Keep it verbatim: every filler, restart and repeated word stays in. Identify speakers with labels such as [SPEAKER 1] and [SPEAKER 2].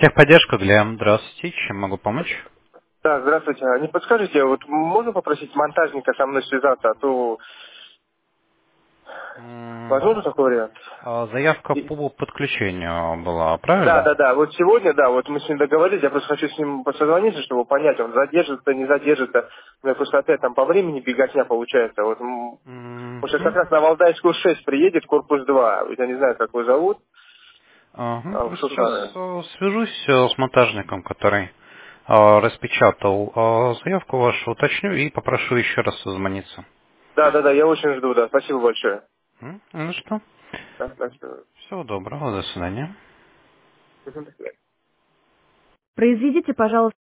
[SPEAKER 1] Техподдержка, Глеб. Здравствуйте. Чем могу помочь?
[SPEAKER 2] Да, здравствуйте. А Не подскажете, вот можно попросить монтажника со мной связаться, а то
[SPEAKER 1] М,
[SPEAKER 2] возможно такой вариант?
[SPEAKER 1] а, Заявка
[SPEAKER 2] И-
[SPEAKER 1] по подключению была,
[SPEAKER 2] Да,
[SPEAKER 1] правильно?
[SPEAKER 2] да, да. Вот сегодня, да, вот мы с ним договорились, я просто хочу с ним созвониться, чтобы понять, он задержится, не задержится. У меня просто опять там по времени беготня получается. Вот, м, он сейчас как
[SPEAKER 1] Мгм.
[SPEAKER 2] раз на Валдайскую шесть приедет, корпус два. Я не знаю, как его зовут,
[SPEAKER 1] Ага,
[SPEAKER 2] а, в
[SPEAKER 1] сейчас
[SPEAKER 2] Сусаны.
[SPEAKER 1] э, свяжусь э, с монтажником, который э, распечатал э, заявку вашу, уточню и попрошу еще раз созвониться.
[SPEAKER 2] Да, да, да, я очень жду, да. Спасибо большое.
[SPEAKER 1] М, Ну что,
[SPEAKER 2] Да, спасибо.
[SPEAKER 1] всего доброго, до свидания.
[SPEAKER 2] Мгм, до свидания.
[SPEAKER 3] Произведите, пожалуйста,